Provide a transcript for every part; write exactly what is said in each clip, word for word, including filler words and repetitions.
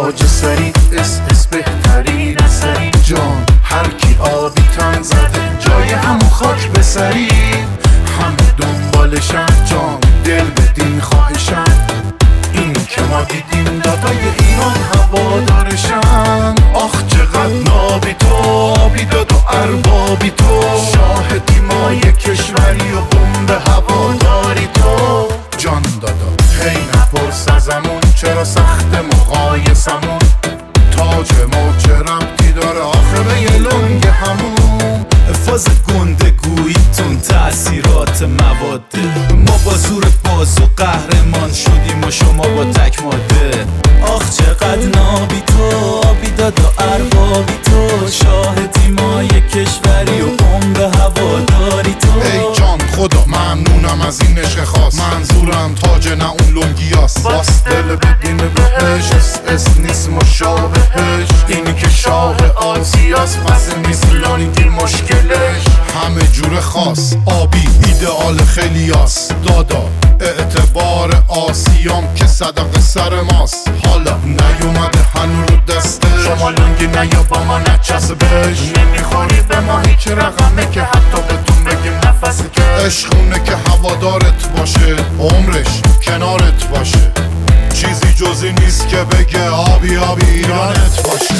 تاج سری اس اس بهترین اثری جان هر کی آبی تن زده جای همون خاک بسری همه دنبالشن جان دل بدین خواهشن این که ما دیدیم دادای ایران هوادارشن آخ چقدر نابی تو آبی داد و اربابی تو شاهدی ما یک کشوری و بمب هواداری تو جان دادا هی نپرس ازمون چرا سخت مقایسمون تاج ما چه ربطی داره آخه به یه لنگ همون فاز گنده گوییتون تأثیرات مواده ما با زور باز و قهرمان شدیم و شما با تک ماده آخ چقدر نابی تو آبی داد و اربابی تو شاهدی ما یک کشوری و بمب هواداری تو ای جان خدا ممنونم از این عشق خاص منظورم تاج نه اون لنگیاست باس دل بدین بهش اس اس نیست مشابهش اینی که شاه آسیاست پس نیست لنگی مشکلش همه جور خاص آبی ایدئال خیلیاست دادا اعتبار آسیام که صدق سر ماست حالا نیومده هنو رو دسته شما لنگی نیا با ما نچسبش نمیخوری به ما هیچ رقمه که حتی بهتون بگیم نفسی که عشقونه که هوادارت باشه عمرش کنارت باشه چیزی جزی نیست که بگه آبی آبی ایرانت باشه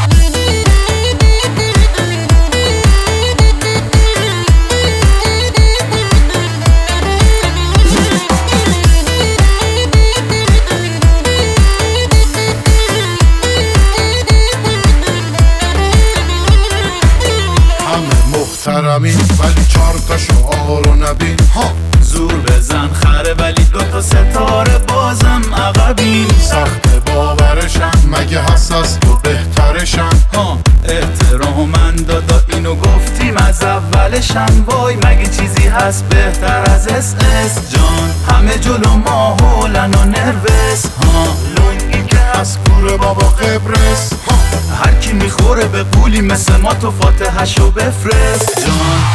محترمین ولی چار تا شعار و نبین ها زور بزن خره ولی دوتا ستاره بازم عقبین سخت باورشن مگه هست از تو بهترشن ها احترامن دادا اینو گفتیم از اولشن وای مگه چیزی هست بهتر از اس اس جان همه جلو ما هولن و نروس ها لنگی که هست کوره بابا قبرس ها هر کی میخوره به قولی مثل ما تو فاتحشو بفرست جان